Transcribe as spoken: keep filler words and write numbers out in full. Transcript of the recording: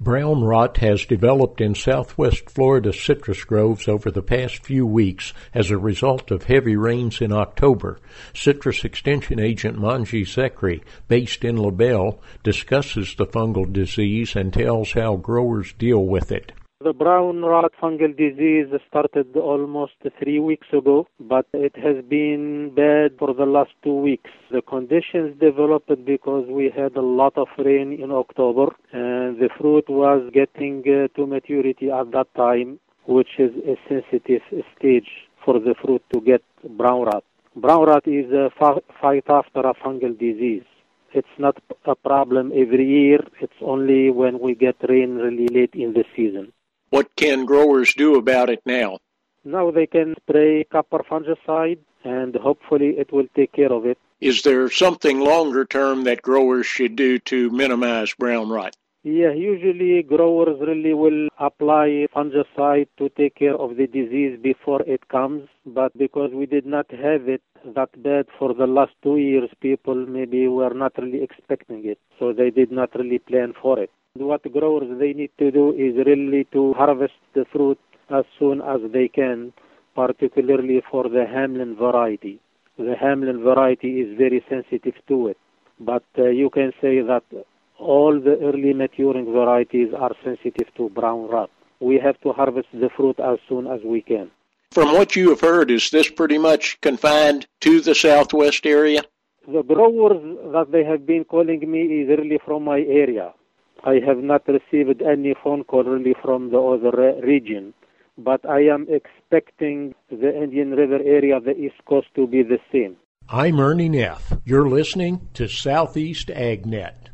Brown rot has developed in southwest Florida citrus groves over the past few weeks as a result of heavy rains in October. Citrus Extension Agent Manji Zekri, based in LaBelle, discusses the fungal disease and tells how growers deal with it. The brown rot fungal disease started almost three weeks ago, but it has been bad for the last two weeks. The conditions developed because we had a lot of rain in October, and the fruit was getting uh, to maturity at that time, which is a sensitive stage for the fruit to get brown rot. Brown rot is a fight after a fungal disease. It's not a problem every year. It's only when we get rain really late in the season. What can growers do about it now? Now they can spray copper fungicide, and hopefully it will take care of it. Is there something longer term that growers should do to minimize brown rot? Yeah, usually growers really will apply fungicide to take care of the disease before it comes, but because we did not have it that bad for the last two years, people maybe were not really expecting it, so they did not really plan for it. What growers they need to do is really to harvest the fruit as soon as they can, particularly for the Hamlin variety. The Hamlin variety is very sensitive to it, but uh, you can say that all the early maturing varieties are sensitive to brown rot. We have to harvest the fruit as soon as we can. From what you have heard, is this pretty much confined to the southwest area? The growers that they have been calling me is really from my area. I have not received any phone call really from the other region, but I am expecting the Indian River area, the East Coast, to be the same. I'm Ernie Neff. You're listening to Southeast AgNet.